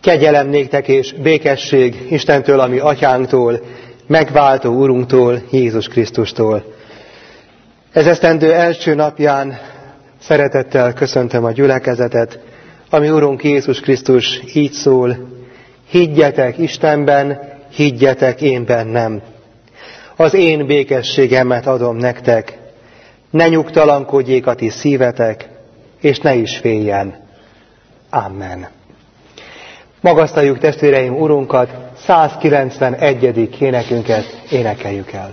Kegyelem néktek és békesség Istentől, a mi atyánktól, megváltó Urunktól, Jézus Krisztustól. Ez esztendő első napján szeretettel köszöntöm a gyülekezetet, ami Urunk Jézus Krisztus így szól: higgyetek Istenben, higgyetek én bennem. Az én békességemet adom nektek, ne nyugtalankodjék a ti szívetek, és ne is féljen. Amen. Magasztaljuk testvéreim Urunkat, 191. énekünket énekeljük el.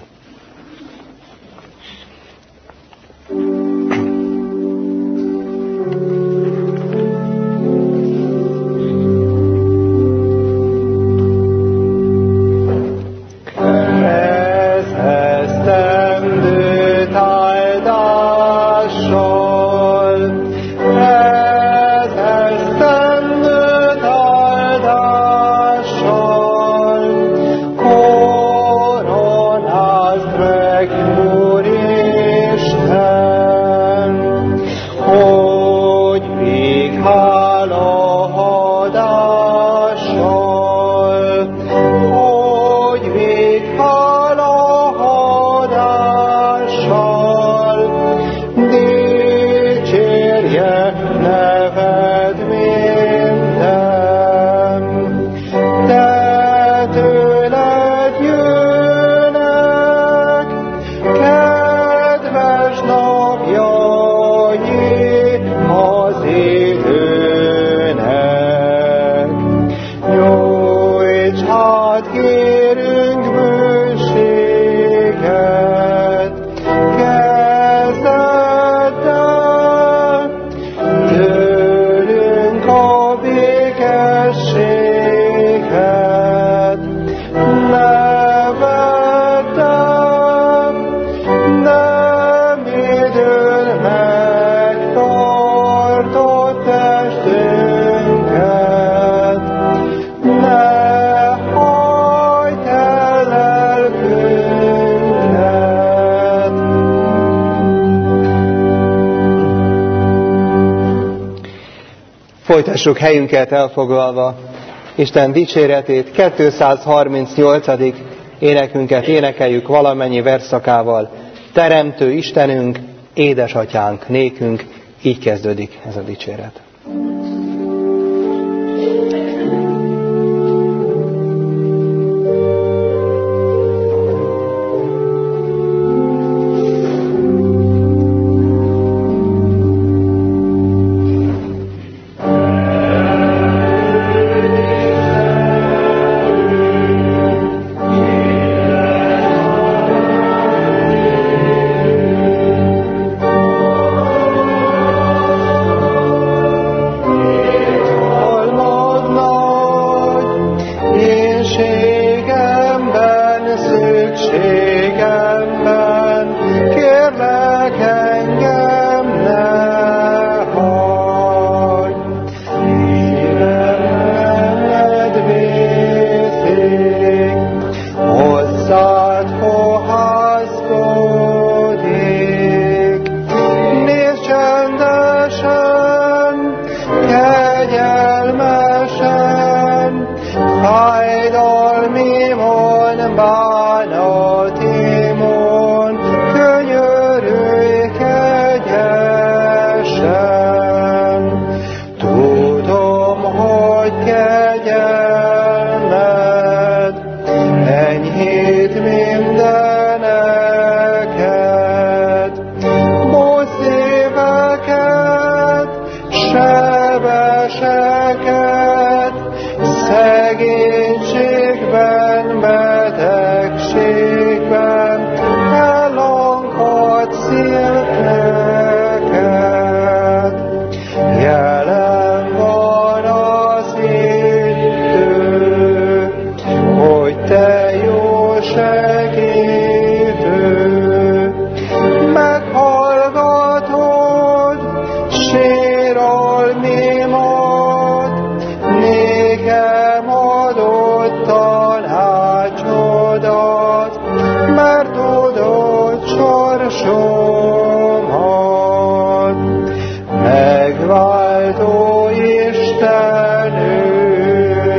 Folytassuk helyünket elfoglalva Isten dicséretét, 238. énekünket énekeljük valamennyi versszakával. Teremtő Istenünk, édesatyánk nékünk, így kezdődik ez a dicséret. Megváltó Istenünk,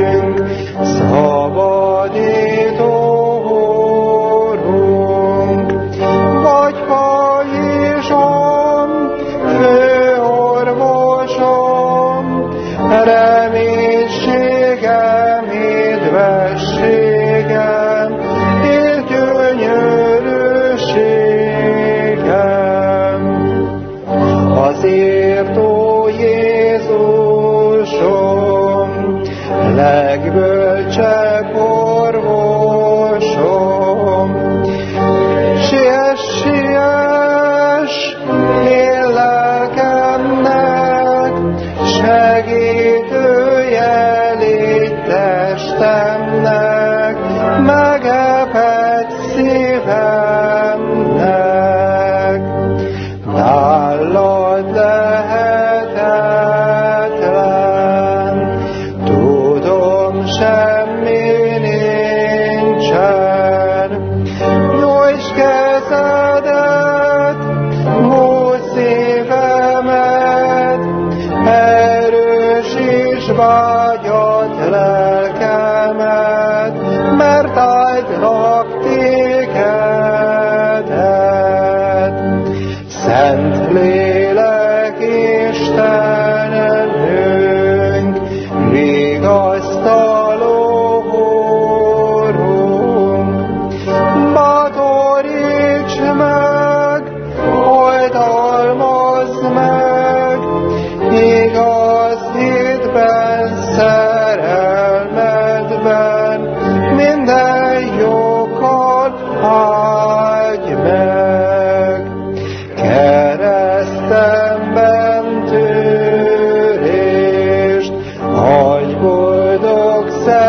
vágyat lelkemet, mert áldlak tégedet. Szent Lélek Istenünk, vigasztaló Úrunk, bátoríts meg, oltalmazd meg, igaz hitben, szerelmedben, minden jókat áldj meg. Keresztemben tűrést, adj boldog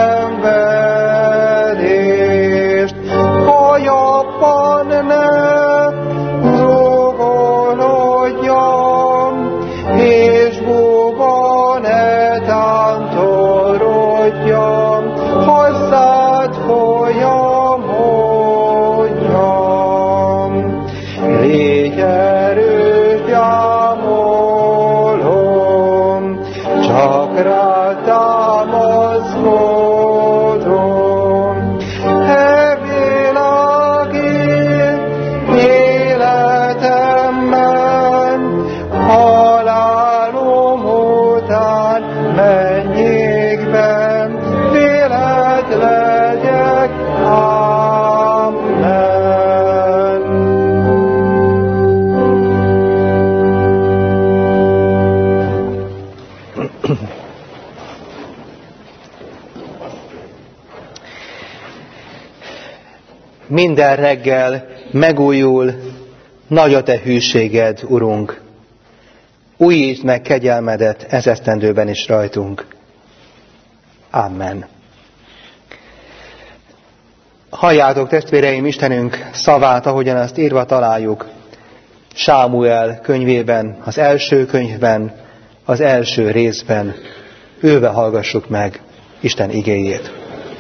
szenvedést, ha jobban ne zúgolódjam, és búban ne tántorodjam, hozzád folyamodjam. Légy erős, gyámolom, csak rád támaszkodom. E világi életemben, halálom után mennyékben, veled legyek. Amen. Minden reggel megújul nagy a te hűséged, Urunk. Újítsd meg kegyelmedet ez esztendőben is rajtunk. Amen. Halljátok, testvéreim, Istenünk szavát, ahogyan azt írva találjuk Sámuel könyvében, az első könyvben, az első részben. Ülve hallgassuk meg Isten igéjét.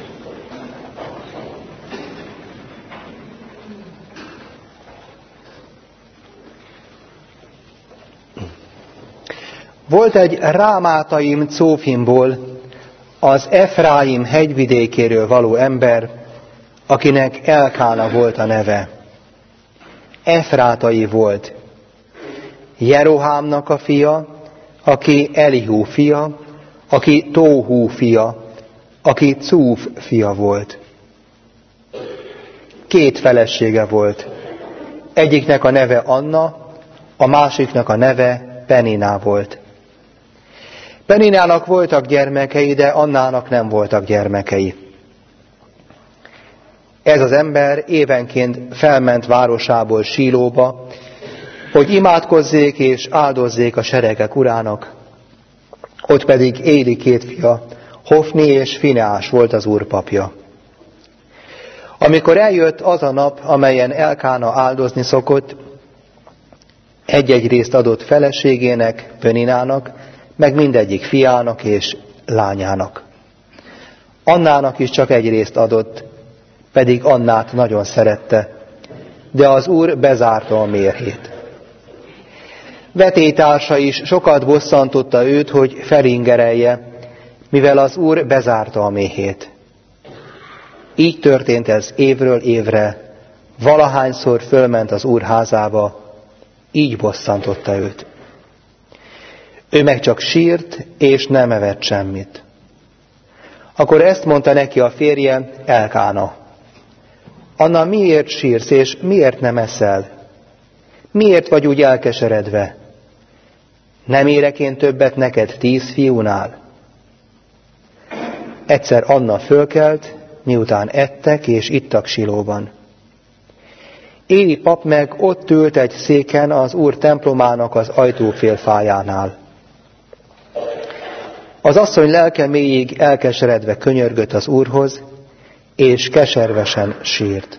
Volt egy Rámátaim Cófimból, az Efráim hegyvidékéről való ember, akinek Elkána volt a neve. Efrátai volt. Jerohámnak a fia, aki Elihu fia, aki Tóhú fia, aki Cúf fia volt. 2 felesége volt. Egyiknek a neve Anna, a másiknak a neve Peniná volt. Peninának voltak gyermekei, de Annának nem voltak gyermekei. Ez az ember évenként felment városából Sílóba, hogy imádkozzék és áldozzék a seregek urának. Ott pedig Éli 2 fia, Hofni és Fineás volt az úr papja. Amikor eljött az a nap, amelyen Elkána áldozni szokott, egy-egy részt adott feleségének, Peninának, meg mindegyik fiának és lányának. Annának is csak egy részt adott, pedig Annát nagyon szerette, de az úr bezárta a mérhét. Vetélytársa is sokat bosszantotta őt, hogy felingerelje, mivel az úr bezárta a méhét. Így történt ez évről évre, valahányszor fölment az úr házába, így bosszantotta őt. Ő meg csak sírt, és nem evett semmit. Akkor ezt mondta neki a férje, Elkána: Anna, miért sírsz, és miért nem eszel? Miért vagy úgy elkeseredve? Nem érek én többet neked 10 fiúnál? Egyszer Anna fölkelt, miután ettek és ittak Silóban. Éli pap meg ott ült egy széken az úr templomának az ajtófélfájánál. Az asszony lelke mélyig elkeseredve könyörgött az úrhoz, és keservesen sírt.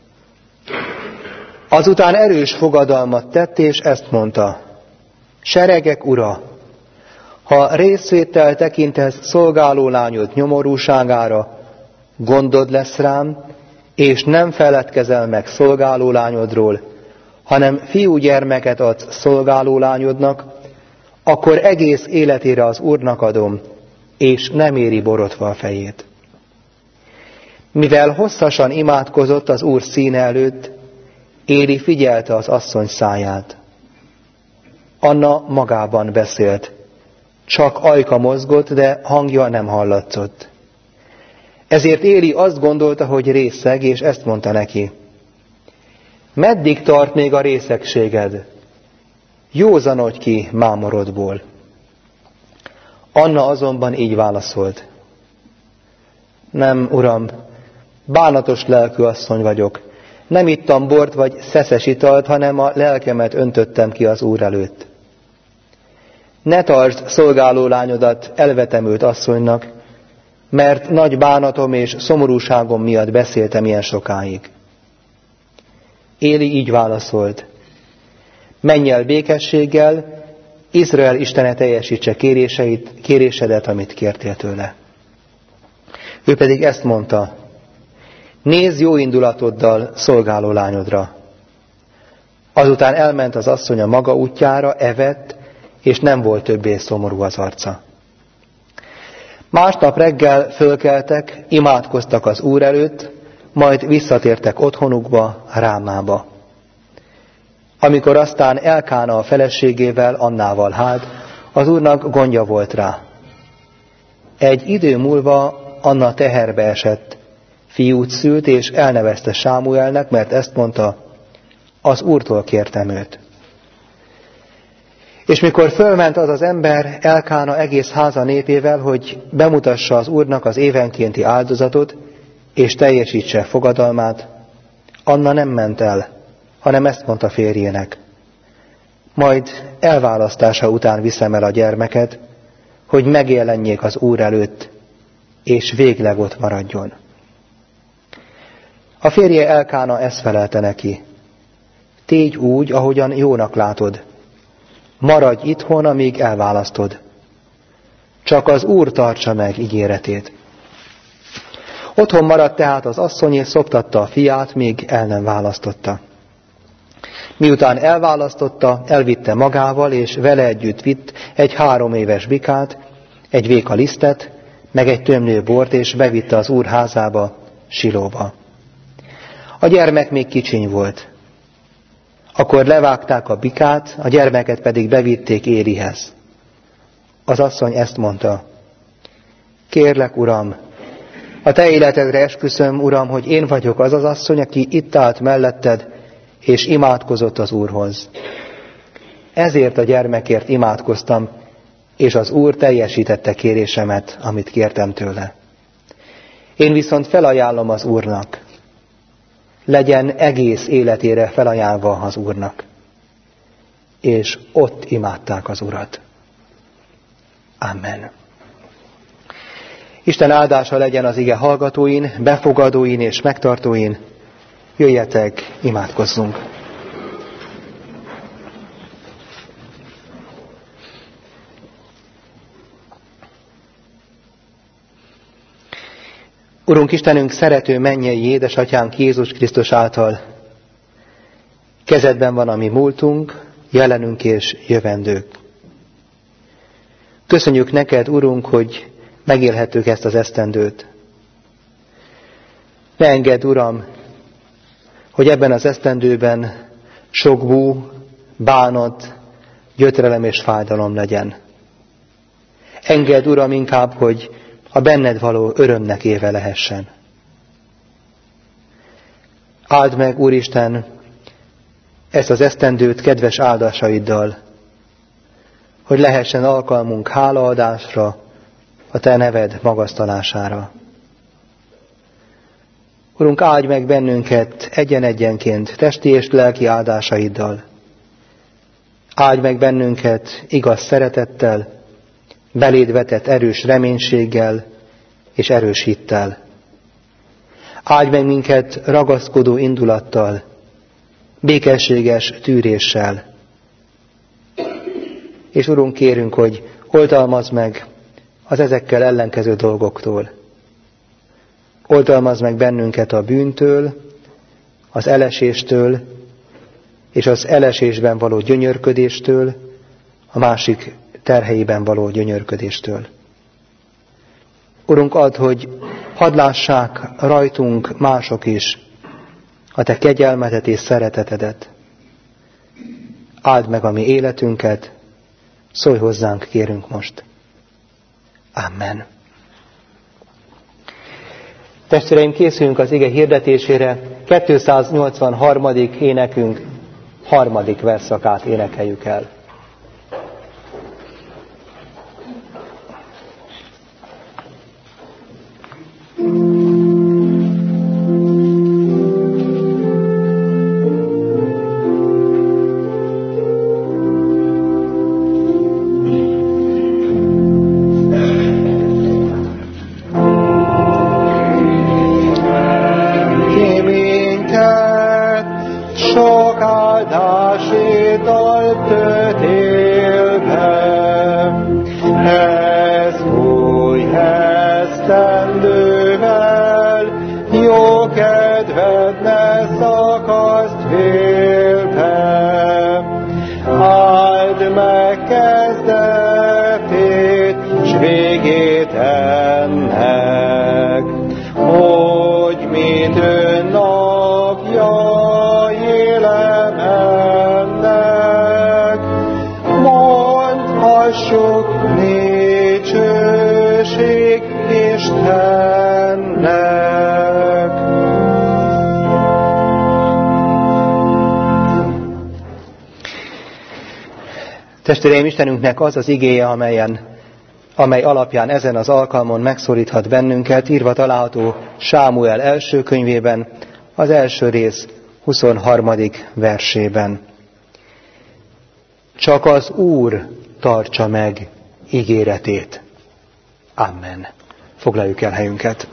Azután erős fogadalmat tett, és ezt mondta: Seregek ura, ha részvéttel tekintesz szolgálólányod nyomorúságára, gondod lesz rám, és nem feledkezel meg szolgálólányodról, hanem fiúgyermeket adsz szolgálólányodnak, akkor egész életére az Úrnak adom, és nem éri borotva a fejét. Mivel hosszasan imádkozott az Úr színe előtt, Éli figyelte az asszony száját. Anna magában beszélt, csak ajka mozgott, de hangja nem hallatszott. Ezért Éli azt gondolta, hogy részeg, és ezt mondta neki: meddig tart még a részegséged? Józanodj ki mámorodból. Anna azonban így válaszolt: nem, uram, bánatos lelkű asszony vagyok. Nem ittam bort vagy szeszes italt, hanem a lelkemet öntöttem ki az Úr előtt. Ne tartsd szolgáló lányodat elvetemült asszonynak, mert nagy bánatom és szomorúságom miatt beszéltem ilyen sokáig. Éli így válaszolt: menj el békességgel, Izrael Istene teljesítse kérésedet, amit kértél tőle. Ő pedig ezt mondta: nézz jó indulatoddal szolgáló lányodra. Azután elment az asszony a maga útjára, evett, és nem volt többé szomorú az arca. Másnap reggel fölkeltek, imádkoztak az Úr előtt, majd visszatértek otthonukba, Rámába. Amikor aztán Elkána a feleségével, Annával hált, az Úrnak gondja volt rá. Egy idő múlva Anna teherbe esett, fiút szült, és elnevezte Sámuelnek, mert ezt mondta: az Úrtól kértem őt. És mikor fölment az az ember Elkána egész háza népével, hogy bemutassa az Úrnak az évenkénti áldozatot, és teljesítse fogadalmát, Anna nem ment el, hanem ezt mondta férjének: majd elválasztása után viszem el a gyermeket, hogy megjelenjék az Úr előtt, és végleg ott maradjon. A férje Elkána ezt felelte neki: tégy úgy, ahogyan jónak látod. Maradj itthon, amíg elválasztod. Csak az Úr tartsa meg ígéretét. Otthon maradt tehát az asszony, és szoptatta a fiát, míg el nem választotta. Miután elválasztotta, elvitte magával, és vele együtt vitt egy 3 éves bikát, egy véka lisztet, meg egy tömlő bort, és bevitte az Úr házába, Silóba. A gyermek még kicsiny volt. Akkor levágták a bikát, a gyermeket pedig bevitték Élihez. Az asszony ezt mondta: kérlek, uram, a te életedre esküszöm, uram, hogy én vagyok az az asszony, aki itt állt melletted, és imádkozott az Úrhoz. Ezért a gyermekért imádkoztam, és az Úr teljesítette kérésemet, amit kértem tőle. Én viszont felajánlom az Úrnak. Legyen egész életére felajánlva az Úrnak. És ott imádták az Urat. Amen. Isten áldása legyen az ige hallgatóin, befogadóin és megtartóin. Jöjjetek, imádkozzunk! Urunk Istenünk, szerető mennyei édesatyánk Jézus Krisztus által, kezedben van a mi múltunk, jelenünk és jövendők. Köszönjük neked, Urunk, hogy megélhettük ezt az esztendőt. Ne engedd, Uram, hogy ebben az esztendőben sok bú, bánat, gyötrelem és fájdalom legyen. Engedd, Uram, inkább, hogy a benned való örömnek éve lehessen. Áld meg, Úristen, ezt az esztendőt kedves áldásaiddal, hogy lehessen alkalmunk hálaadásra, a te neved magasztalására. Urunk, áldj meg bennünket egyen-egyenként testi és lelki áldásaiddal. Áldj meg bennünket igaz szeretettel, beléd vetett erős reménységgel és erős hittel. Áldj meg minket ragaszkodó indulattal, békességes tűréssel. És Urunk, kérünk, hogy oltalmazd meg az ezekkel ellenkező dolgoktól. Oltalmazd meg bennünket a bűntől, az eleséstől, és az elesésben való gyönyörködéstől, a másik terheiben való gyönyörködéstől. Urunk, add, hogy hadd lássák rajtunk mások is a Te kegyelmedet és szeretetedet. Áld meg a mi életünket, szólj hozzánk, kérünk most. Amen. Testvéreim, készüljünk az ige hirdetésére. 283. énekünk 3. versszakát énekeljük el. Testvéreim, Istenünknek az az igéje, amely alapján ezen az alkalmon megszólíthat bennünket, írva található Sámuel első könyvében, az első rész 23. versében. Csak az Úr tartsa meg ígéretét. Amen. Foglaljuk el helyünket.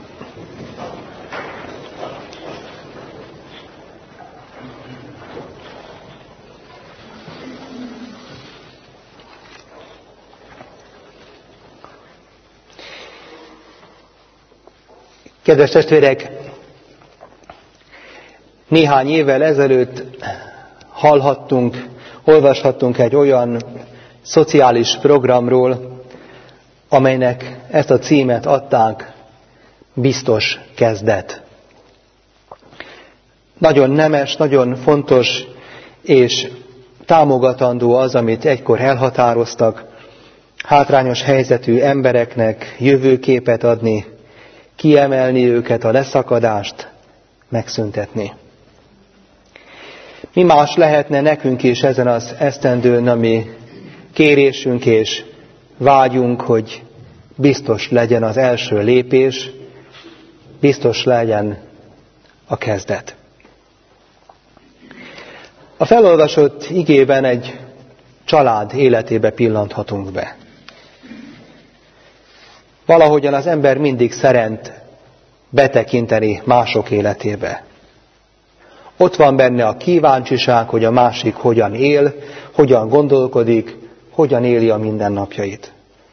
Kedves testvérek, néhány évvel ezelőtt olvashattunk egy olyan szociális programról, amelynek ezt a címet adták, biztos kezdet. Nagyon nemes, nagyon fontos és támogatandó az, amit egykor elhatároztak, hátrányos helyzetű embereknek jövőképet adni, kiemelni őket, a leszakadást megszüntetni. Mi más lehetne nekünk is ezen az esztendőn, ami kérésünk és vágyunk, hogy biztos legyen az első lépés, biztos legyen a kezdet. A felolvasott igében egy család életébe pillanthatunk be. Valahogyan az ember mindig szeret betekinteni mások életébe. Ott van benne a kíváncsiság, hogy a másik hogyan él, hogyan gondolkodik, hogyan éli a mindennapjait.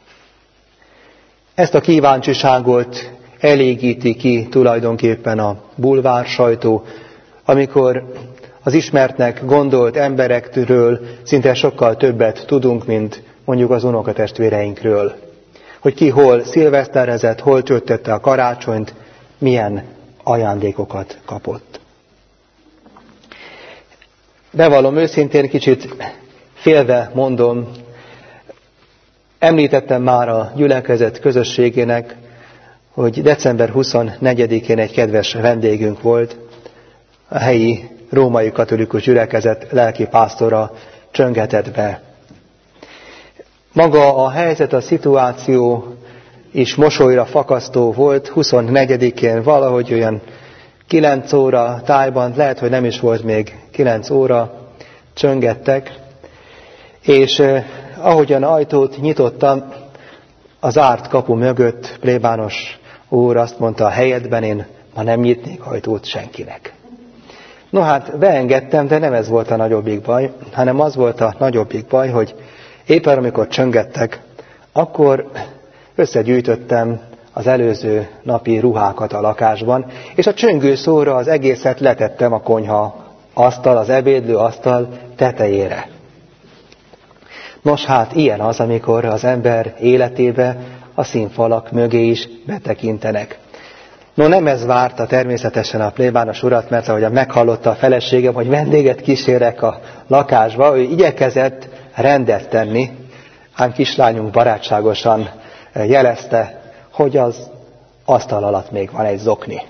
Ezt a kíváncsiságot elégíti ki tulajdonképpen a bulvár sajtó, amikor az ismertnek gondolt emberekről szinte sokkal többet tudunk, mint mondjuk az unokatestvéreinkről. Hogy ki hol szilveszterezett, hol töltötte a karácsonyt, milyen ajándékokat kapott. Bevallom őszintén, kicsit félve mondom, említettem már a gyülekezet közösségének, hogy december 24-én egy kedves vendégünk volt, a helyi római katolikus gyülekezet lelkipásztora csöngetett be. Maga a helyzet, a szituáció is mosolyra fakasztó volt. 24-én valahogy olyan 9 óra tájban, lehet, hogy nem is volt még 9 óra, csöngettek, és ahogyan ajtót nyitottam, az zárt kapu mögött plébános úr azt mondta, a helyedben én ma nem nyitnék ajtót senkinek. No hát beengedtem, de nem ez volt a nagyobbik baj, hanem az volt a nagyobbik baj, hogy éppen amikor csöngettek, akkor összegyűjtöttem az előző napi ruhákat a lakásban, és a csöngő szóra az egészet letettem a konyha asztal, az ebédlő asztal tetejére. Nos hát, ilyen az, amikor az ember életébe a színfalak mögé is betekintenek. No, nem ez várta természetesen a plébános urat, mert ahogyan meghallotta a feleségem, hogy vendéget kísérek a lakásba, ő igyekezett rendet tenni, ám kislányunk barátságosan jelezte, hogy az asztal alatt még van egy zokni.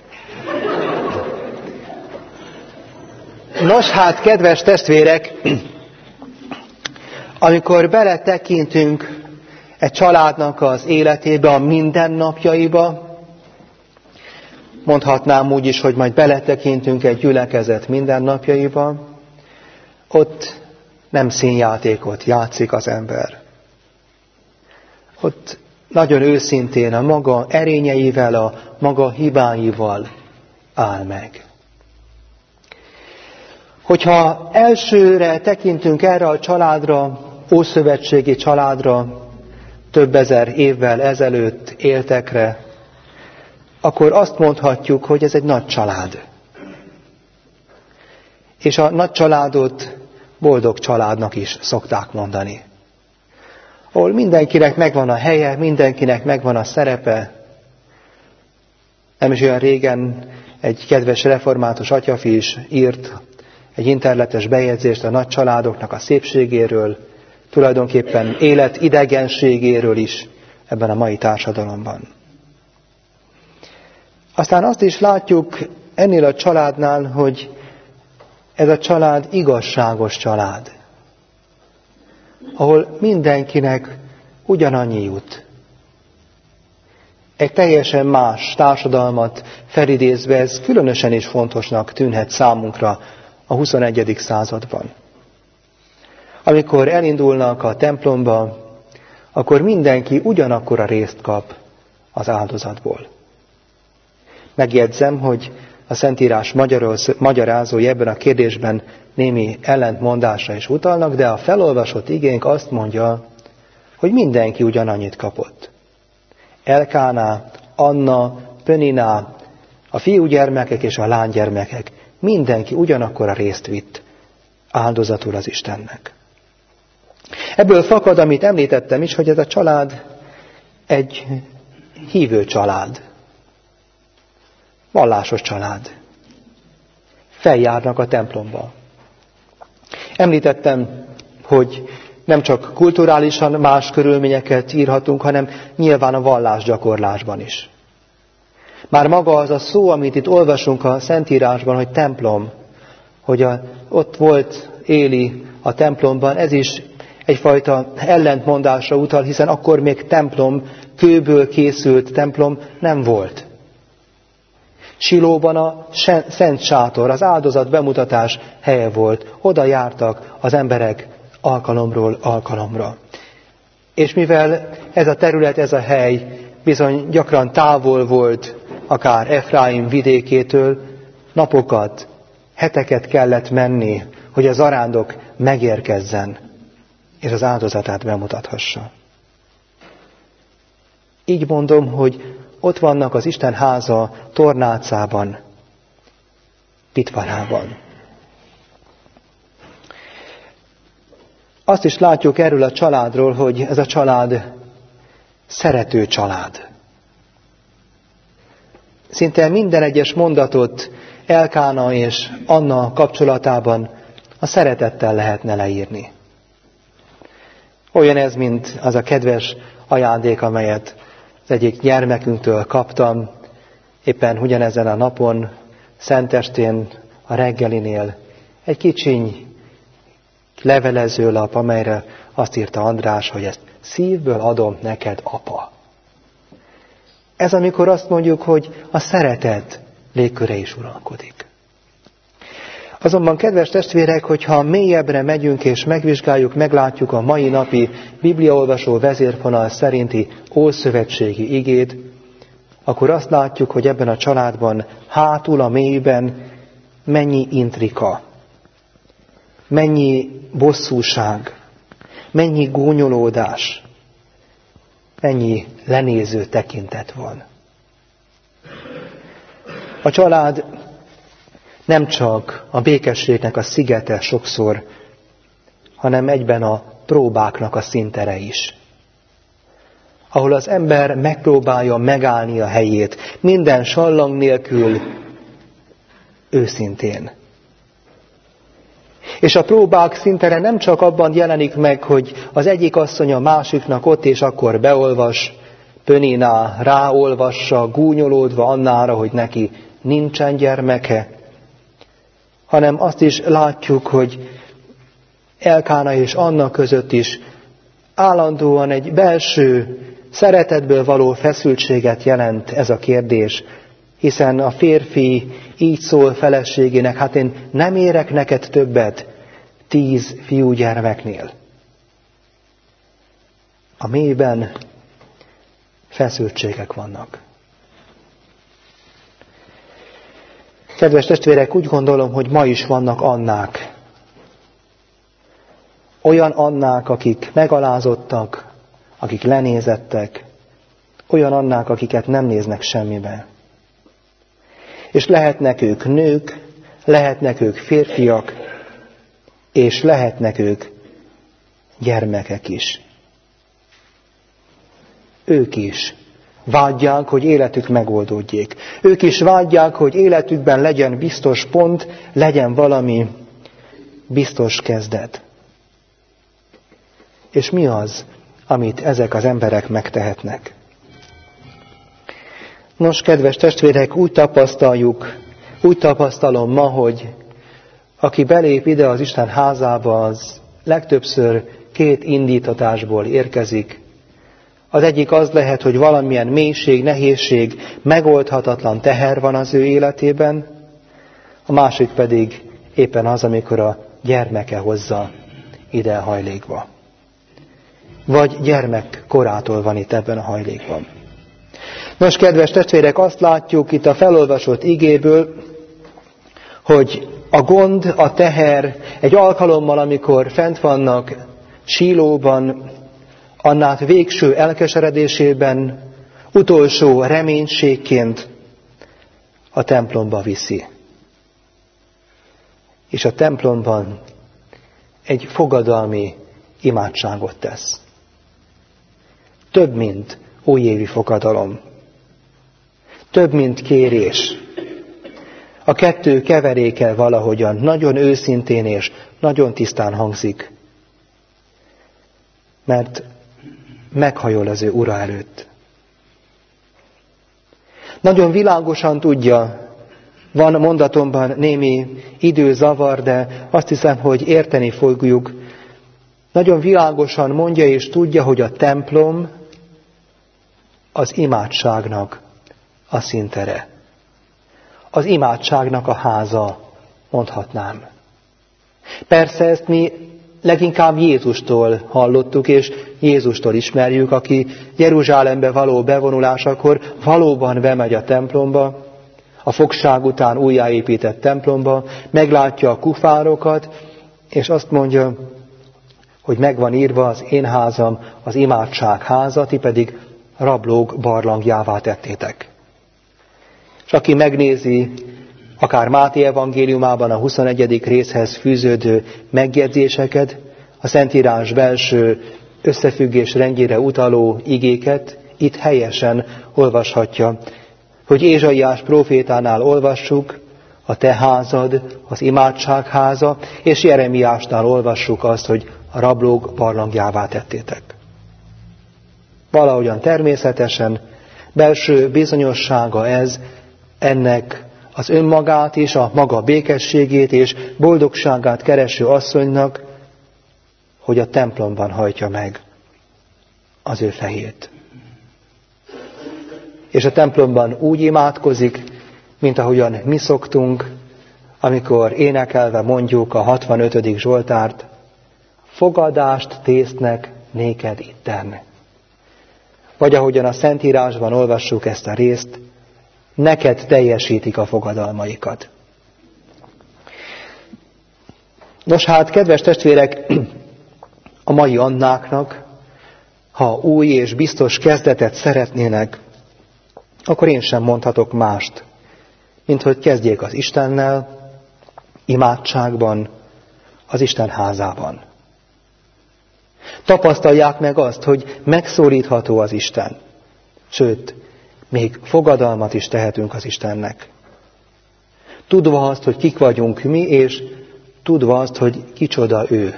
Nos hát, kedves testvérek, amikor beletekintünk egy családnak az életébe, a mindennapjaiba, mondhatnám úgy is, hogy majd beletekintünk egy gyülekezet mindennapjaiba, ott nem színjátékot játszik az ember. Ott nagyon őszintén a maga erényeivel, a maga hibáival áll meg. Hogyha elsőre tekintünk erre a családra, ószövetségi családra, több ezer évvel ezelőtt éltekre, akkor azt mondhatjuk, hogy ez egy nagy család. És a nagy családot boldog családnak is szokták mondani. Ahol mindenkinek megvan a helye, mindenkinek megvan a szerepe. Nem is olyan régen egy kedves református atyafi is írt egy internetes bejegyzést a nagy családoknak a szépségéről, tulajdonképpen élet idegenségéről is ebben a mai társadalomban. Aztán azt is látjuk ennél a családnál, hogy ez a család igazságos család, ahol mindenkinek ugyanannyi jut. Egy teljesen más társadalmat felidézve ez különösen is fontosnak tűnhet számunkra a 21. században. Amikor elindulnak a templomba, akkor mindenki ugyanakkora részt kap az áldozatból. Megjegyzem, hogy a Szentírás magyarázói ebben a kérdésben némi ellentmondásra is utalnak, de a felolvasott igénk azt mondja, hogy mindenki ugyanannyit kapott. Elkáná, Anna, Pöniná, a fiúgyermekek és a lánygyermekek, mindenki ugyanakkora részt vitt áldozatul az Istennek. Ebből fakad, amit említettem is, hogy ez a család egy hívő család. Vallásos család. Feljárnak a templomba. Említettem, hogy nem csak kulturálisan más körülményeket írhatunk, hanem nyilván a vallásgyakorlásban is. Már maga az a szó, amit itt olvasunk a Szentírásban, hogy templom, hogy ott volt Éli a templomban, ez is egyfajta ellentmondásra utal, hiszen akkor még templom, kőből készült templom nem volt. Silóban a Szent Sátor, az áldozat bemutatás helye volt. Oda jártak az emberek alkalomról alkalomra. És mivel ez a terület, ez a hely bizony gyakran távol volt, akár Efraim vidékétől, napokat, heteket kellett menni, hogy az zarándok megérkezzen, és az áldozatát bemutathassa. Így mondom, hogy ott vannak az Isten háza tornácában, Pitvarában. Azt is látjuk erről a családról, hogy ez a család szerető család. Szinte minden egyes mondatot Elkána és Anna kapcsolatában a szeretettel lehetne leírni. Olyan ez, mint az a kedves ajándék, amelyet az egyik gyermekünktől kaptam, éppen ugyanezen a napon, szentestén, a reggelinél, egy kicsiny levelezőlap, amelyre azt írta András, hogy ezt szívből adom neked, apa. Ez amikor azt mondjuk, hogy a szeretet légköre is uralkodik. Azonban, kedves testvérek, hogyha mélyebbre megyünk és megvizsgáljuk, meglátjuk a mai napi bibliaolvasó vezérfonal szerinti ószövetségi igét, akkor azt látjuk, hogy ebben a családban hátul a mélyben mennyi intrika, mennyi bosszúság, mennyi gúnyolódás, mennyi lenéző tekintet van. A család nem csak a békességnek a szigete sokszor, hanem egyben a próbáknak a színtere is. ahol az ember megpróbálja megállni a helyét, minden sallang nélkül, őszintén. És a próbák szintere nem csak abban jelenik meg, hogy az egyik asszony a másiknak ott és akkor beolvas, Pöniná ráolvassa, gúnyolódva annára, hogy neki nincsen gyermeke, hanem azt is látjuk, hogy Elkána és Anna között is állandóan egy belső szeretetből való feszültséget jelent ez a kérdés, hiszen a férfi így szól feleségének, hát én nem érek neked többet 10 fiúgyermeknél. A mélyben feszültségek vannak. Kedves testvérek, úgy gondolom, hogy ma is vannak Annák. Olyan Annák, akik megalázottak, akik lenézettek, olyan Annák, akiket nem néznek semmibe. És lehetnek ők nők, lehetnek ők férfiak, és lehetnek ők gyermekek is. Ők is vágyják, hogy életük megoldódjék. Ők is vágyják, hogy életükben legyen biztos pont, legyen valami biztos kezdet. És mi az, amit ezek az emberek megtehetnek? Nos, kedves testvérek, úgy tapasztalom ma, hogy aki belép ide az Isten házába, az legtöbbször 2 indítatásból érkezik. Az egyik az lehet, hogy valamilyen mélység, nehézség, megoldhatatlan teher van az ő életében, a másik pedig éppen az, amikor a gyermeke hozza ide a hajlékba. Vagy gyermek korától van itt ebben a hajlékban. Nos, kedves testvérek, azt látjuk itt a felolvasott igéből, hogy a gond, a teher egy alkalommal, amikor fent vannak Sílóban, Annát végső elkeseredésében, utolsó reménységként a templomba viszi. És a templomban egy fogadalmi imádságot tesz. Több, mint újévi fogadalom. Több, mint kérés. A 2 keveréke valahogyan nagyon őszintén és nagyon tisztán hangzik. Mert meghajol az ő ura előtt. Nagyon világosan tudja, van mondatomban némi időzavar, de azt hiszem, hogy érteni fogjuk. Nagyon világosan mondja és tudja, hogy a templom az imádságnak a színtere. Az imádságnak a háza, mondhatnám. Persze ezt mi leginkább Jézustól hallottuk, és Jézustól ismerjük, aki Jeruzsálembe való bevonulásakor valóban bemegy a templomba, a fogság után újjáépített templomba, meglátja a kufárokat, és azt mondja, hogy megvan írva, az én házam az imádság háza, ti pedig rablók barlangjává tettétek. És aki megnézi, akár Máté evangéliumában a 21. részhez fűződő megjegyzéseket, a Szentírás belső összefüggés rendjére utaló igéket, itt helyesen olvashatja, hogy Ézsaiás prófétánál olvassuk, a te házad, az imádság háza, és Jeremiásnál olvassuk azt, hogy a rablók barlangjává tettétek. Valahogyan természetesen belső bizonyossága ez, ennek az önmagát és a maga békességét és boldogságát kereső asszonynak, hogy a templomban hajtja meg az ő fejét. És a templomban úgy imádkozik, mint ahogyan mi szoktunk, amikor énekelve mondjuk a 65. Zsoltárt, fogadást tésznek néked itten. Vagy ahogyan a Szentírásban olvassuk ezt a részt, neked teljesítik a fogadalmaikat. Nos hát, kedves testvérek, a mai Annáknak, ha új és biztos kezdetet szeretnének, akkor én sem mondhatok mást, mint hogy kezdjék az Istennel, imádságban, az Isten házában. Tapasztalják meg azt, hogy megszólítható az Isten. Sőt, még fogadalmat is tehetünk az Istennek. Tudva azt, hogy kik vagyunk mi, és tudva azt, hogy kicsoda ő.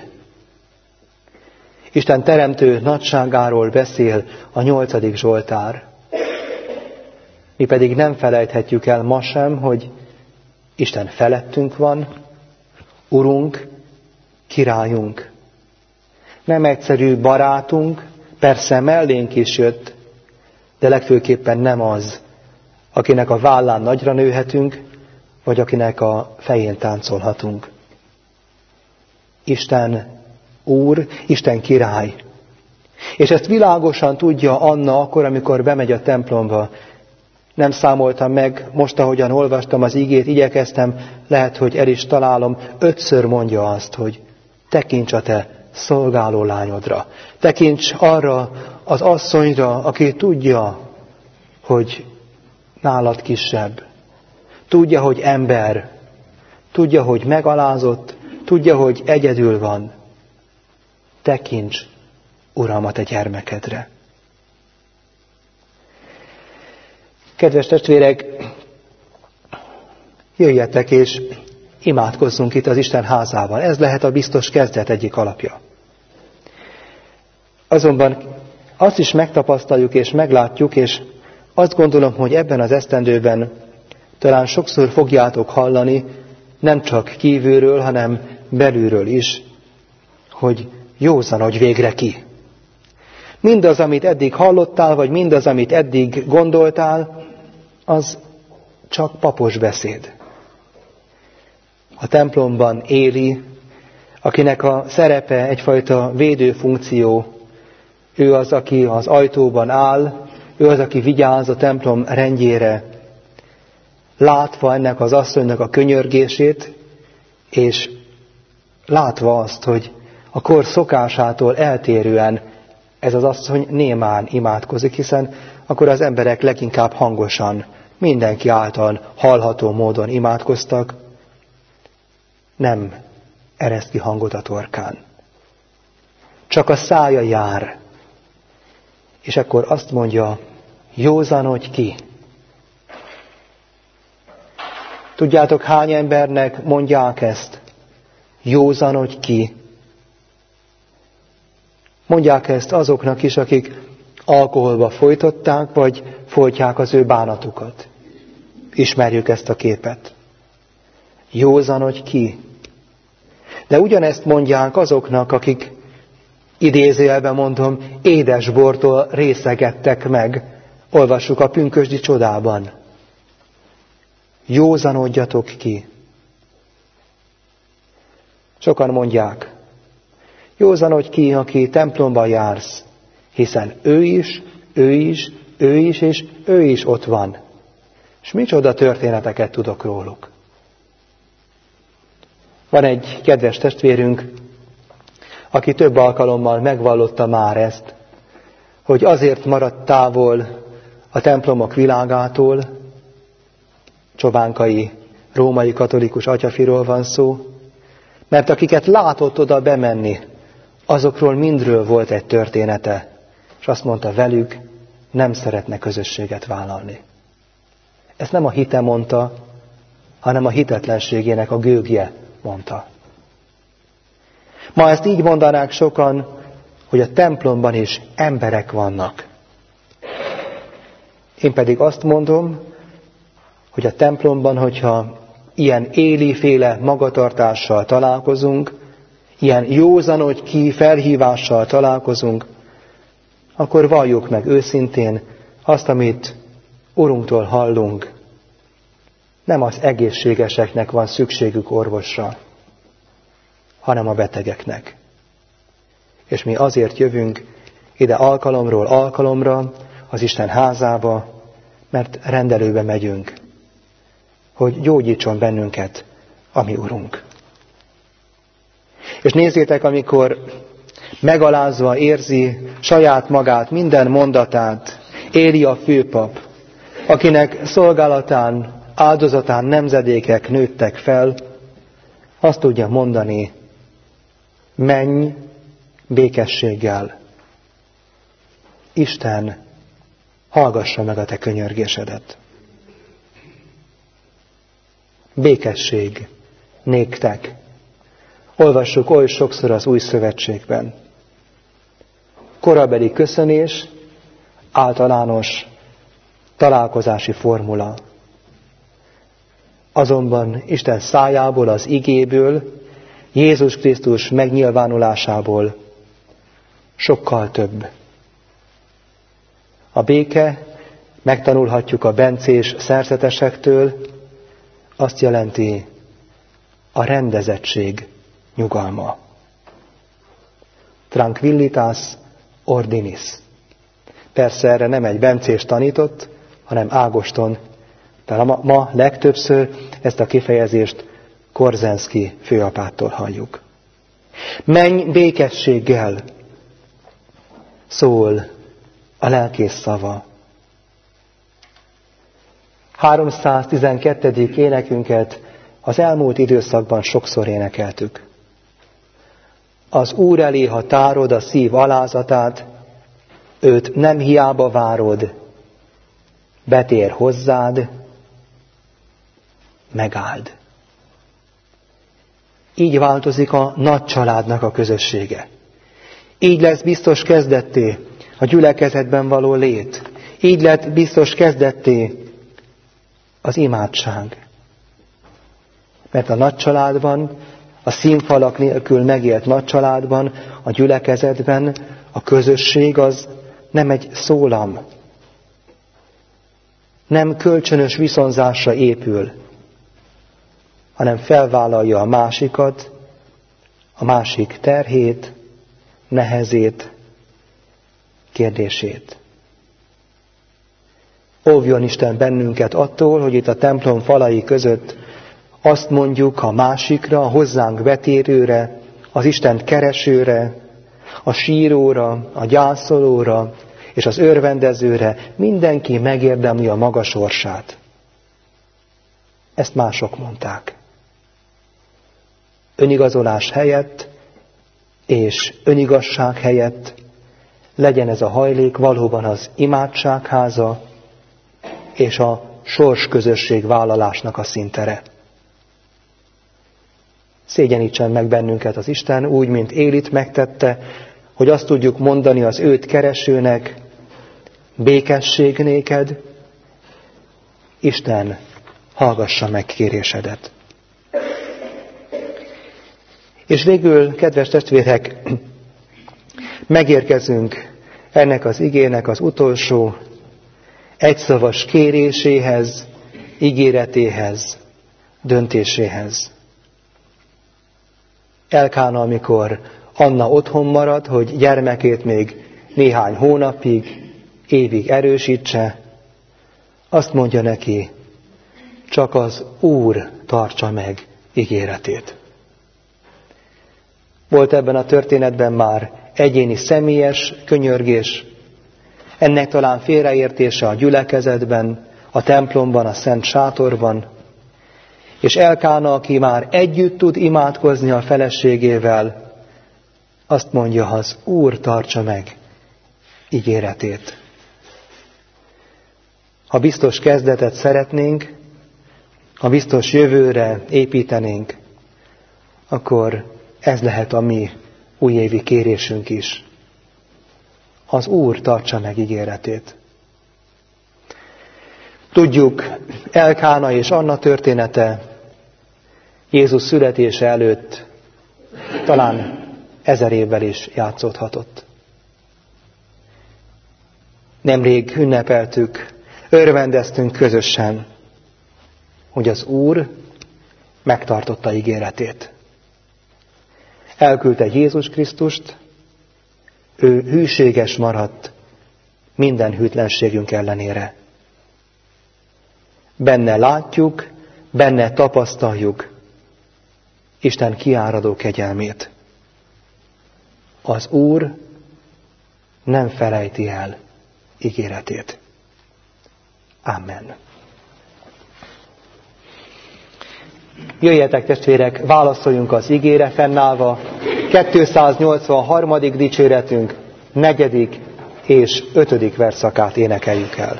Isten teremtő nagyságáról beszél a 8. Zsoltár. Mi pedig nem felejthetjük el ma sem, hogy Isten felettünk van, Urunk, királyunk. Nem egyszerű barátunk, persze mellénk is jött, de legfőképpen nem az, akinek a vállán nagyra nőhetünk, vagy akinek a fején táncolhatunk. Isten Úr, Isten király. És ezt világosan tudja Anna akkor, amikor bemegy a templomba. Nem számoltam meg, most ahogyan olvastam az igét, igyekeztem, lehet, hogy el is találom, 5-ször mondja azt, hogy tekints a te szolgáló lányodra. Tekints arra az asszonyra, aki tudja, hogy nálad kisebb. Tudja, hogy ember. Tudja, hogy megalázott. Tudja, hogy egyedül van. Tekints, Uram, a te gyermekedre. Kedves testvérek, jöjjetek és imádkozzunk itt az Isten házában. Ez lehet a biztos kezdet egyik alapja. Azonban azt is megtapasztaljuk és meglátjuk, és azt gondolom, hogy ebben az esztendőben talán sokszor fogjátok hallani, nem csak kívülről, hanem belülről is, hogy józanodj végre ki. Mindaz, amit eddig hallottál, vagy mindaz, amit eddig gondoltál, az csak papos beszéd. A templomban Éli, akinek a szerepe egyfajta védőfunkció, ő az, aki az ajtóban áll, ő az, aki vigyáz a templom rendjére, látva ennek az asszonynak a könyörgését, és látva azt, hogy a kor szokásától eltérően ez az asszony némán imádkozik, hiszen akkor az emberek leginkább hangosan, mindenki által hallható módon imádkoztak, nem ereszt ki hangot a torkán. Csak a szája jár, és akkor azt mondja, józanodj ki. Tudjátok, hány embernek mondják ezt? Józanodj ki. Mondják ezt azoknak is, akik alkoholba folytották, vagy folytják az ő bánatukat. Ismerjük ezt a képet. Józanodj ki. De ugyanezt mondják azoknak, akik, idézőjelben mondom, édesbortól részegettek meg. Olvassuk a pünkösdi csodában. Józanodjatok ki. Sokan mondják, józanodj ki, aki templomba jársz, hiszen ő is ott van. És micsoda történeteket tudok róluk. Van egy kedves testvérünk, aki több alkalommal megvallotta már ezt, hogy azért maradt távol a templomok világától, csobánkai, római katolikus atyafiról van szó, mert akiket látott oda bemenni, azokról mindről volt egy története, és azt mondta, velük nem szeretne közösséget vállalni. Ezt nem a hite mondta, hanem a hitetlenségének a gőgje mondta. Ma ezt így mondanák sokan, hogy a templomban is emberek vannak. Én pedig azt mondom, hogy a templomban, hogyha ilyen Éli-féle magatartással találkozunk, ilyen józanodj ki felhívással találkozunk, akkor valljuk meg őszintén azt, amit Urunktól hallunk. Nem az egészségeseknek van szükségük orvosra, hanem a betegeknek. És mi azért jövünk ide alkalomról alkalomra, az Isten házába, mert rendelőbe megyünk, hogy gyógyítson bennünket a mi Urunk. És nézzétek, amikor megalázva érzi saját magát, minden mondatát, Éli a főpap, akinek szolgálatán, áldozatán nemzedékek nőttek fel, azt tudja mondani, menj békességgel. Isten hallgassa meg a te könyörgésedet. Békesség néktek. Olvassuk oly sokszor az Új Szövetségben. Korabeli köszönés, általános találkozási formula. Azonban Isten szájából, az igéből, Jézus Krisztus megnyilvánulásából sokkal több. A béke, megtanulhatjuk a bencés szerzetesektől, azt jelenti a rendezettség nyugalma. Tranquillitas ordinis. Persze erre nem egy bencés tanított, hanem Ágoston, de ma legtöbbször ezt a kifejezést Korzenszky főapától halljuk. Menj békességgel, szól a lelkész szava. 312. énekünket az elmúlt időszakban sokszor énekeltük. Az Úr elé, ha tárod a szív alázatát, őt nem hiába várod, betér hozzád, megáld. Így változik a nagy családnak a közössége. Így lesz biztos kezdetté a gyülekezetben való lét. Így lett biztos kezdetté az imádság. Mert a nagy családban, a színfalak nélkül megélt nagy családban, a gyülekezetben a közösség az nem egy szólam, nem kölcsönös viszonzásra épül, hanem felvállalja a másikat, a másik terhét, nehezét, kérdését. Óvjon Isten bennünket attól, hogy itt a templom falai között azt mondjuk a másikra, a hozzánk betérőre, az Istent keresőre, a síróra, a gyászolóra és az örvendezőre, mindenki megérdemli a maga sorsát. Ezt mások mondták. Önigazolás helyett és önigazság helyett legyen ez a hajlék valóban az imádságháza és a sorsközösség vállalásnak a színtere. Szégyenítsen meg bennünket az Isten úgy, mint Élit megtette, hogy azt tudjuk mondani az őt keresőnek, békesség néked, Isten hallgassa meg kérésedet. És végül, kedves testvérek, megérkezünk ennek az igének az utolsó egyszavas kéréséhez, ígéretéhez, döntéséhez. Elkána, amikor Anna otthon marad, hogy gyermekét még néhány hónapig, évig erősítse, azt mondja neki, csak az Úr tartsa meg ígéretét. Volt ebben a történetben már egyéni személyes könyörgés, ennek talán félreértése a gyülekezetben, a templomban, a Szent Sátorban, és Elkána, aki már együtt tud imádkozni a feleségével, azt mondja, az Úr tartsa meg ígéretét. Ha biztos kezdetet szeretnénk, ha biztos jövőre építenénk, akkor ez lehet a mi újévi kérésünk is. Az Úr tartsa meg ígéretét. Tudjuk, Elkána és Anna története Jézus születése előtt talán 1000 évvel is játszódhatott. Nemrég ünnepeltük, örvendeztünk közösen, hogy az Úr megtartotta ígéretét. Elküldte Jézus Krisztust, ő hűséges maradt minden hűtlenségünk ellenére. Benne látjuk, benne tapasztaljuk Isten kiáradó kegyelmét. Az Úr nem felejti el ígéretét. Amen. Jöjjetek testvérek, válaszoljunk az igére fennállva. 283. dicséretünk 4. és 5. versszakát énekeljük el.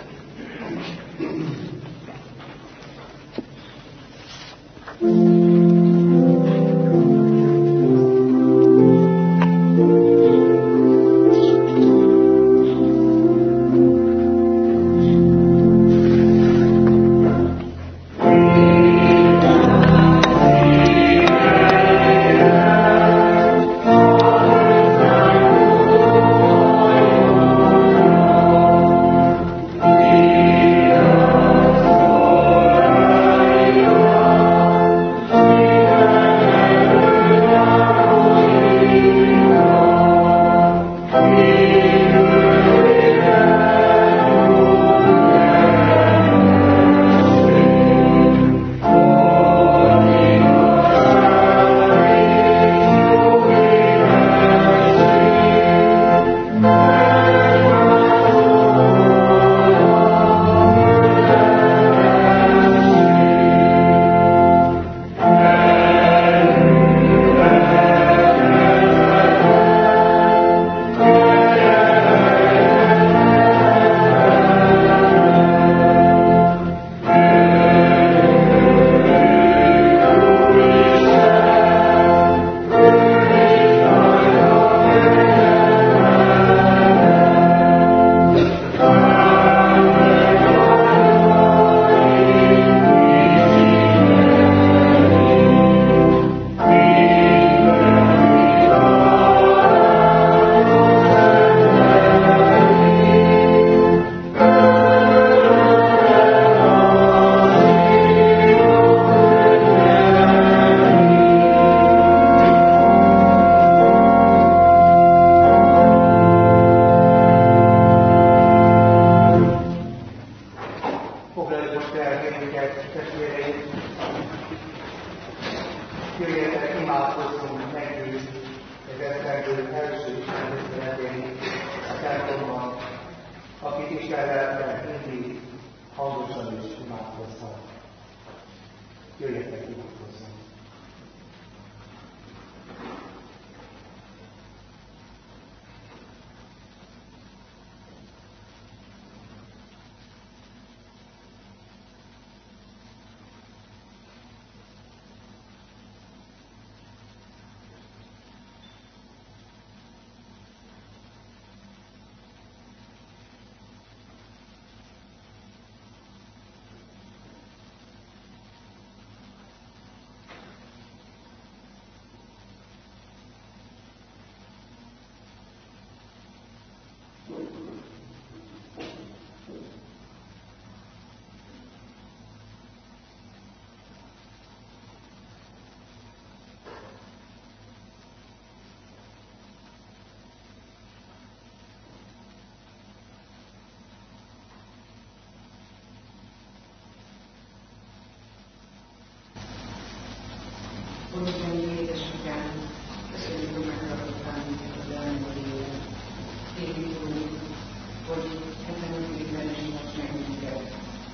Úristen, édesapám, köszönjük, hogy meghallgattál az elmúlt évet. Kérjük úgy, hogy ezen az évben is most meg minket.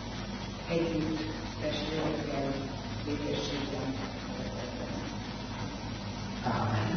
Együtt testvérekkel, békességben. Amen.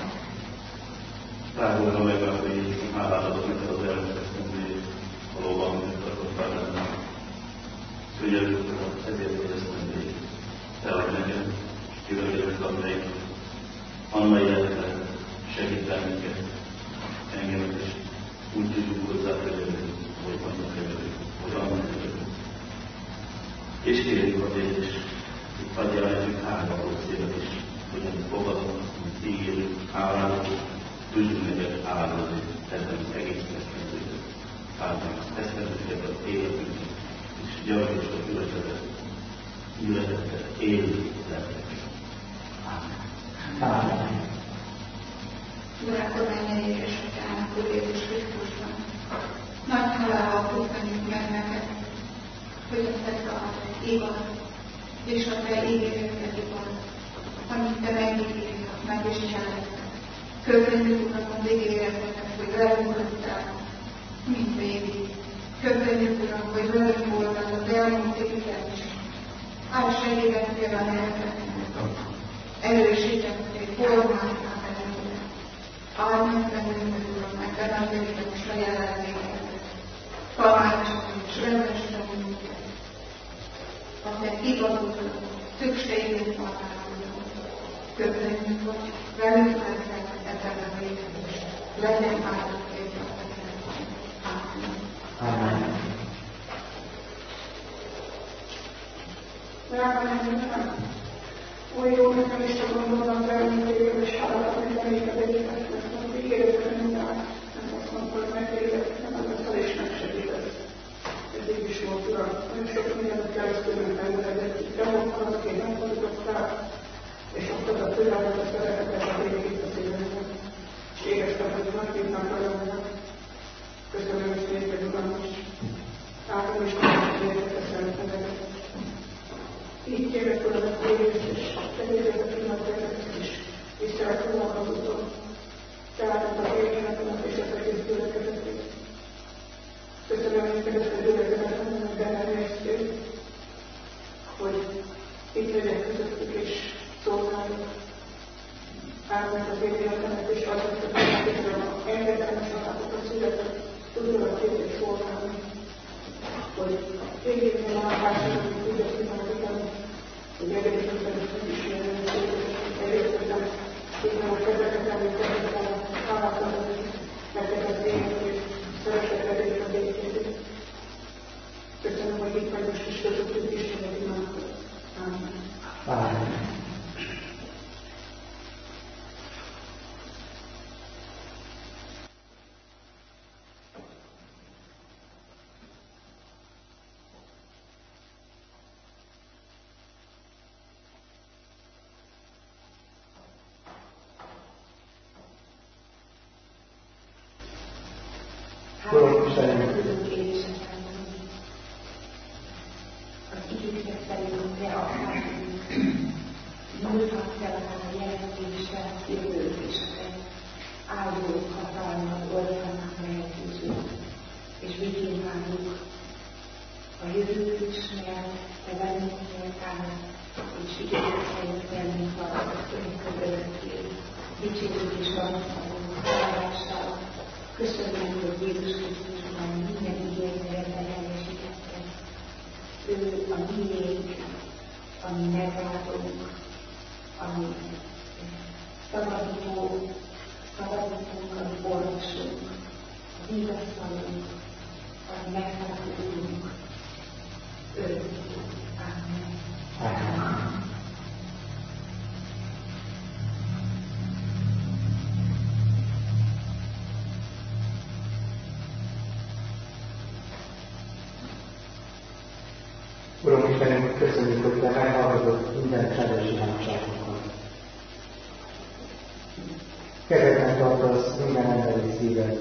Távolra megállni, hogy hálálatot neked az elmúlt esztendő, valóban megtartottál lenni. Szügyelőt ezért az esztendő. Te vagy nekem, kivelőjük a meg, Anna életben segít bennünket, engem is úgy tudjuk hozzáfelelni, hogy Anna felelő, hogy Anna felelő. És kérjük a Tét is, hogy adjál nekünk háláló szélet is, hogy amit fogadunk, amit ígérünk, háláló, tudjunk neked áldani ezen az egész esztendőt. Áldani esztendőket az életünket, és gyarapítsd a gyülekezetet élő lelkeket. Amen. Uránk, mennyei édesatyának, Úr Jézus Krisztusban, nagy hálával köszönjük meg neked, hogy a te szavad igaz, és a te ígéreted igaz, amit te megígérsz, meg is cselekszel. Köszönjük, Uram, az ígéretedet, hogy velünk voltál mindvégig. Köszönjük, Uram, hogy velünk voltál az elmúlt évben is. Áll segítettél a lelkeknek. Isten, hogy formálnak bennünket. Áld meg bennünket, Uram, meg bennünket most a jelenlétet. Tanácsot és rendes bennünket. A te igazodra szükségünk van rá, Uram. Köszönjük, hogy velünk lettek ezen a héten is. Legyen áldott évre a tekintetben. Ámen. Amen. Ó, jó, nekem is csak gondolom velünk téged, és hálálat minden évet egyébként, hogy ígéretet mindent, nem azt mondta, hogy megérjek, nem az össze is megsegítesz. Eddig is volt, Uram, nagyon sok mindent keresztülünk megmutatni, te voltad, aki megmutattál, és adtad a türelmet, a szeretetet, a végét a szívünkben. És éreztem, hogy nagyítnak rajonnak. Köszönöm is nézd, Uram is. Áldom is megérjek a szent nevet. Így kérlek, Uram, a téged, és tegyél a pillanatérletet is, viszont foglalkozottam. Tehát az égenetemet és az egész gyülekezetét. Köszönöm neked ezt a gyülekezetet, hogy benne helyeztél, hogy itt legyek közöttük és szolgáljuk. Áld meg az én életemet és azokat a pillanatokra, engedelmes alátokat született, tudod a két és szolgálni. Hogy végén a társadalmat tudja kívánni, hogy egészségben is megismerni, hogy elérkezem, hogy nem a kedveket említettem, hálálkozom, neked az élet és szereteted és a békét. Köszönöm, hogy itt vagy most is közöttük is, hogy imádkozom. Amen. Amen. Uram, Istenem, az igéket szerint te akárunk, múlthat kellene a jelentéssel, jövőt és a te áldó hatalmat oldanak mehetőzünk, és végén várjuk a jövőt is, mert te velünk voltál, és igéket szerint velünk valamit közöttél, dicsérjük és magasztalunk szállással. Köszönjük, hogy Jézus Krisztusban minden igényre teljesítette. Ő a miénk, ami megváltunk, ami szabadítunk, ami orvosunk, a vigasztalunk, ami megszabadulunk. Örökké. Amen. Amen. Uram, Istenem, köszönjük, hogy te meghallgatod minden csendes imádságunkat. Kezedben tartasz minden emberi szívet.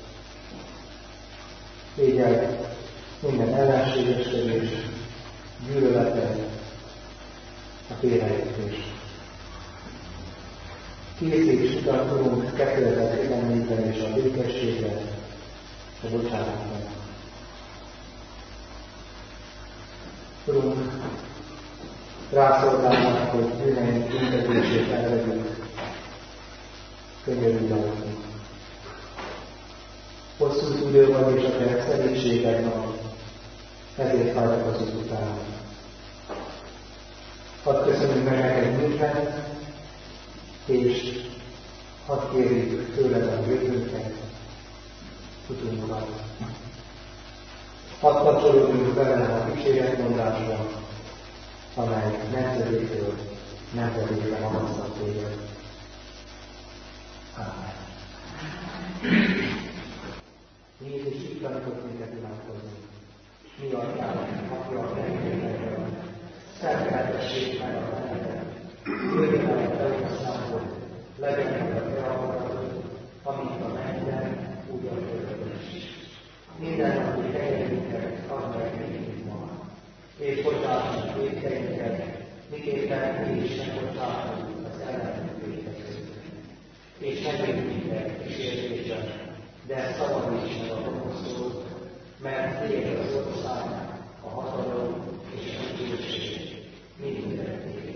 Védjel minden ellenségeskedés, gyűlöletet, a félreértést. Készíts utat, Urunk, kettőletet kegyelmében és a békességre, a bocsánatban. Urunk, rászolgálnak, hogy bűneink büntetését elvegyük, könyörülj rajtunk. Hosszú idő van, és a te szerítséged van, ezért várakozunk utána. Hadd köszönjük meg neked mindent, és hadd kérjük tőled a jövőnket, utunkat. Hadd kapcsolódjunk bele a dicséretmondásba, amely nemzedékről nemzedékre magasztat téged. Amen. Jézus így tanított minket imádkozni. Mi Atyánk, aki a mennyekben van, szenteltessék meg a nevedet. Jöjjön el a te országod, legyen meg a te akaratod, amint a mennyben, úgy a földön is. Minden napi tenyerünket add meg nekünk ma, és bocsáss meg vétkeinket, miképpen mi is megbocsátunk az ellenünk vétkezőknek. És ne védj minket kísértésben, de szabadíts meg a gonosztól, mert tiéd az ország, a hatalom és a dicsőség mindörökké.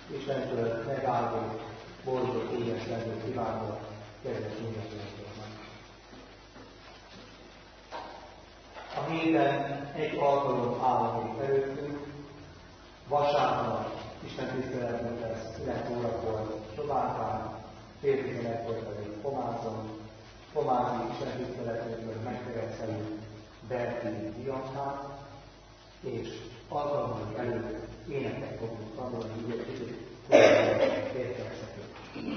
Istentől megálló, boldog édes lendőt kívánva, kedves mindannyiunknak. A héten egy alkalom áll még előttünk, vasárnap Isten tiszteletünk lesz 9 órakor Sobánkán, fél 11-kor pedig Pomázon, Pomázi Isten tiszteletünkről megkeresztelünk Berti Biancán, és alkalmunk előtt éneket fogunk tanulni, így egy kicsit értelmezhetünk.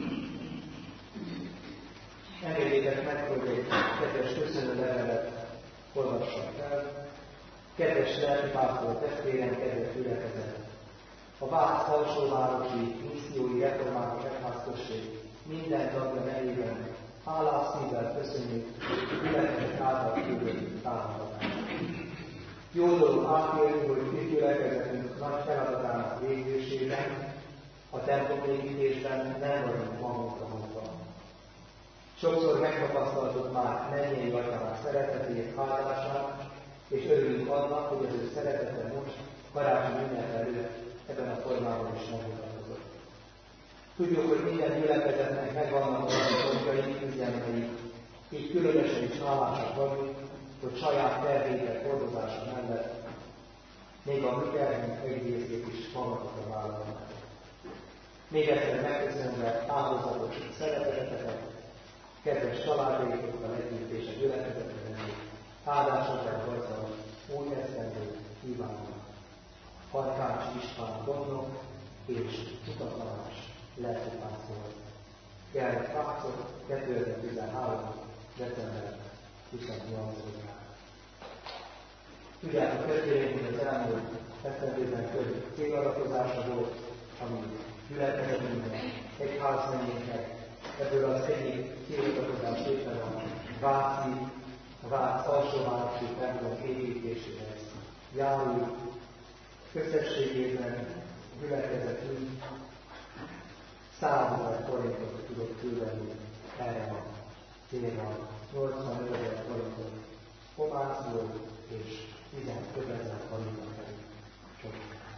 Engedjétek meg, hogy egy kedves köszönő levelet olvassak fel. Kedves lelkipásztor testvérem, kedves gyülekezet! A Vác alsóvárosi missziói református egyházközség minden tagja nevében hálás szívvel köszönjük gyülekezet által küldött támogatást. Jó dolog átélni, hogy mi gyülekezetünk nagy feladatának végzésében, a templomépítésben nem vagyunk magunkra magva. Sokszor megtapasztaltuk már mennyei atyánk szeretetét, áldását, és örülünk annak, hogy az ő szeretete most karácsony ünnep előtt ebben a formában is megmutatkozott. Tudjuk, hogy minden gyülekezetnek megvannak olyan pontjai, üzenetei, így különösen is hálásak vagyunk, hogy saját terhétek hordozása mellett még a mi terhünk egy részét is magatokra vállalnak. Még egyszer megköszönve áldozatos szereteteket, kedves családjaitokkal együtt és a gyülekezetben áldásokra gazdag új esztendőt kívánnak. Harkács István gondnok és Tudatalás lelkipásztor. Gerrit Pásztor 2013. december 28-án. Tudjátok, testvéreim, hogy az elmúlt esztendőben több céladakozása volt, ami gyülekezetünkben, egyházmegyénknek, ebből az egyik céladakozás éppen a Vác alsóvárosi templom építéséhez járul. Összességében gyülekezetünk 100 000 forintot tudott küldeni erre a célra, 85 000 forintot Pomászból és 15 000 forintot pedig sok.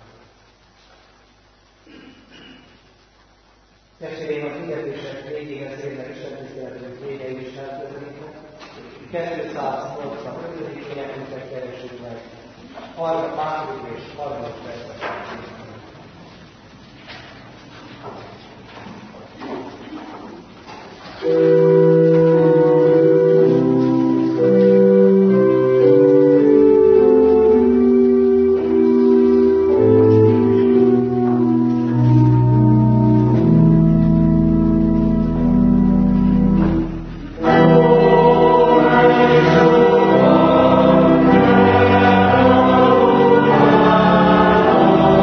Testvéreim, a fizetések végéhez érnek istentiszteletünk vége is eltörténik. 285. énekünket keresünk meg. Második és harmadik verset. Oh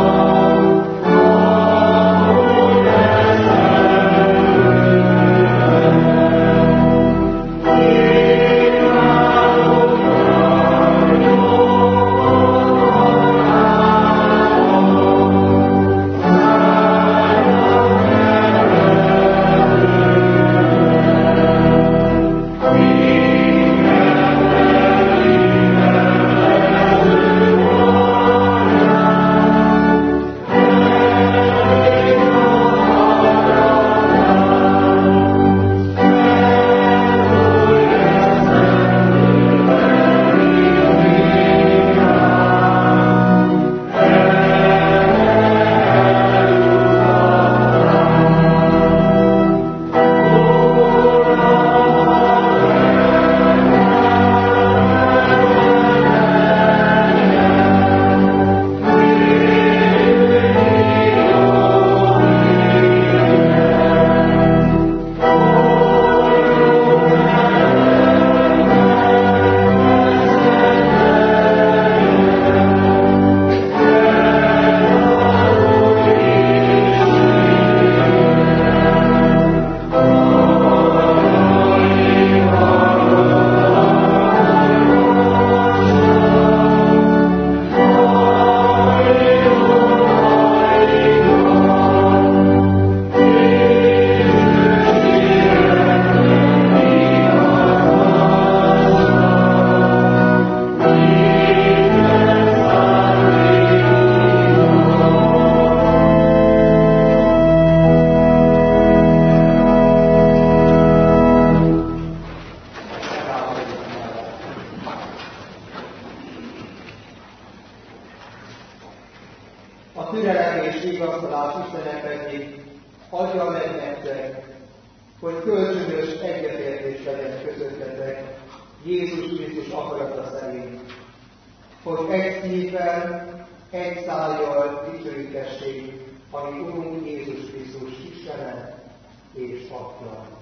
a türelem és vigasztalás Istene pedig adja meg nektek, hogy kölcsönös egyetértés legyen közöttetek Jézus Krisztus akarata szerint, hogy egy szívvel, egy szájjal dicsőítessék, ami Urunk Jézus Krisztus Istene és Atya.